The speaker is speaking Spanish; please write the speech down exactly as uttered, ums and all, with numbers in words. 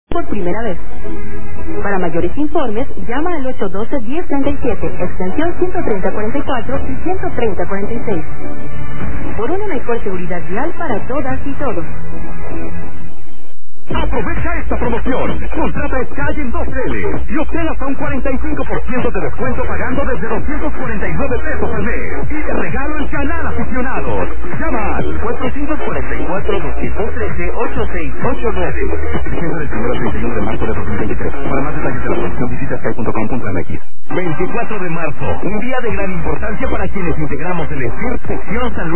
por primera vez. Para mayores informes, llama al ocho uno dos, uno cero tres siete, extensión ciento treinta cuarenta y cuatro y ciento treinta cuarenta y seis. Por una mejor seguridad vial para todas y todos. Aprovecha esta promoción. Contrata Sky en dos L y obtén hasta un cuarenta y cinco por ciento de descuento pagando desde doscientos cuarenta y nueve pesos al mes. Y de regalo el canal aficionados. Llama al cuatrocientos cuarenta y cuatro, doscientos trece, ochenta y seis ochenta y nueve. Vigencia del primero al treinta y uno de marzo de dos mil veintitrés. Para más detalles de la promoción visita sky punto com punto m x. veinticuatro de marzo, un día de gran importancia para quienes integramos el E S I R Sección San Luis